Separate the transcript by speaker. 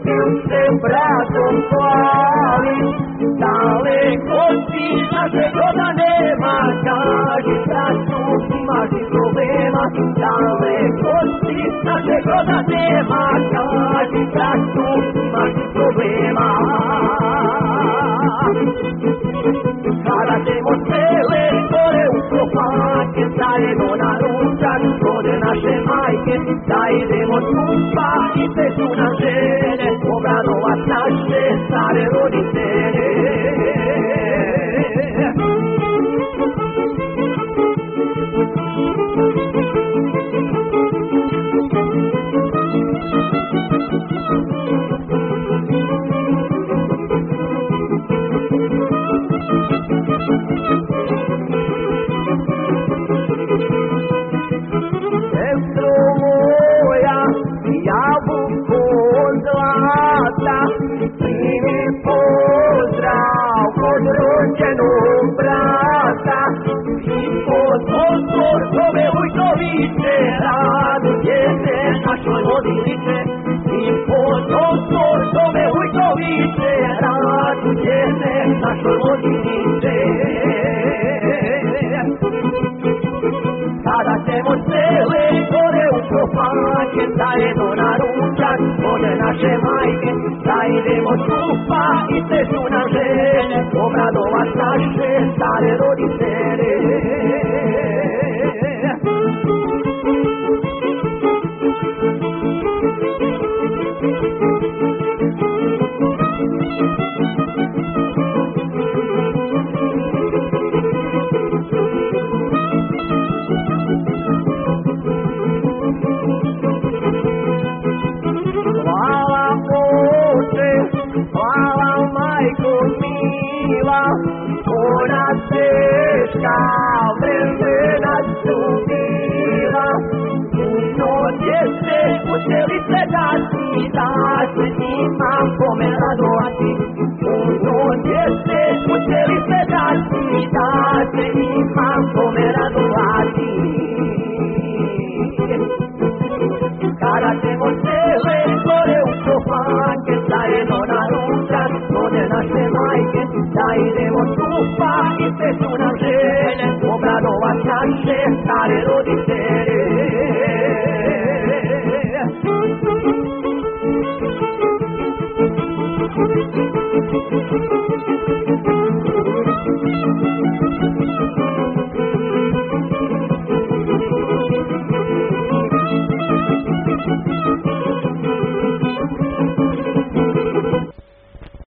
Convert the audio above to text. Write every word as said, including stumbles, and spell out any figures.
Speaker 1: tim se bratom hvali. Daleko si naše broda nema, kaži bratu imaš i problema. Daleko si naše broda nema, kaži bratu imaš i problema. Kada ćemo cele gore u kopake, zajedno na ručak kod naše majke, da idemo skupa i te su nam žene, obradovat naše stare roditelje. Sestro moja, jabuko zlata, primi pozdrav kod rođenog brata. I pod pozor tome Vujkoviće, raduje se našoj vodilice. I pod pozor tome Vujkoviće, raduje se našoj vodilice. Kada ćemo cele gore u kopake, zajedno na ručak kod naše majke, da idemo skupa i te su nam žene, obradovat naše stare roditelje. Hvala majko mila, ona teška vremena su bila. Puno djece učeli se dati, da se njima kome radovati. Puno djece učeli se dati, da se njima kome radovati. Kada ćemo cele gore u kopake, zajedno na ručak kod naše majke, da idemo skupa i te su nam žene, obradovat naše stare roditelje.